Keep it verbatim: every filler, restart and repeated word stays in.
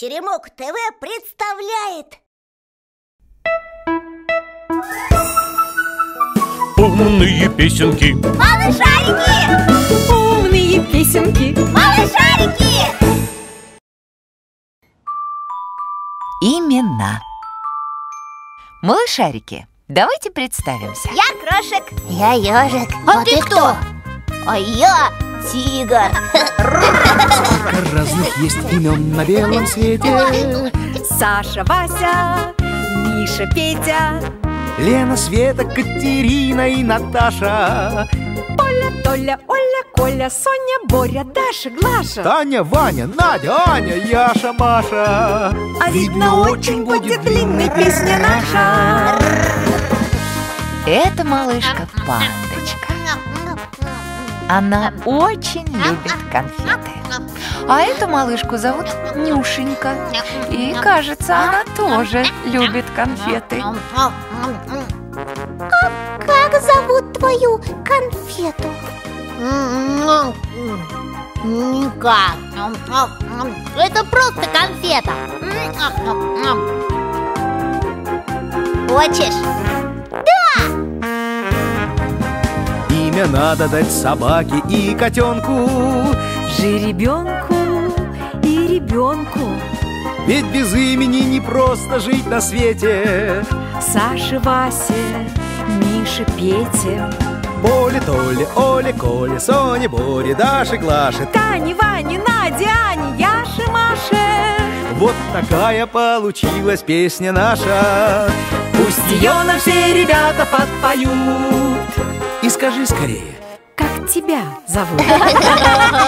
Теремок ТВ представляет умные песенки, малышарики! Умные песенки, малышарики! Имена. Малышарики, давайте представимся. Я Крошек. Я ежик. А, ты кто? А я тигр. Разных есть имен на белом свете. Саша, Вася, Миша, Петя, Лена, Света, Катерина и Наташа, Оля, Толя, Оля, Коля, Соня, Боря, Даша, Глаша. Таня, Ваня, Надя, Аня, Яша, Маша. А видно, очень будет длинной песня наша. Это малышка Пандочка. Она очень любит конфеты. А эту малышку зовут Нюшенька. И, кажется, она тоже любит конфеты. Как зовут твою конфету? Никак. Это просто конфета. Хочешь? Имя надо дать собаке и котенку, Жеребенку и ребенку, ведь без имени не просто жить на свете. Саше, Васе, Мише, Пете, Поле, Толе, Оле, Коле, Соне, Боре, Даше, Глаше, Тане, Ване, Наде, Ане, Яше, Маше. вот такая получилась песня наша. Пусть ее нам все ребята подпоют. И скажи скорее, Как тебя зовут?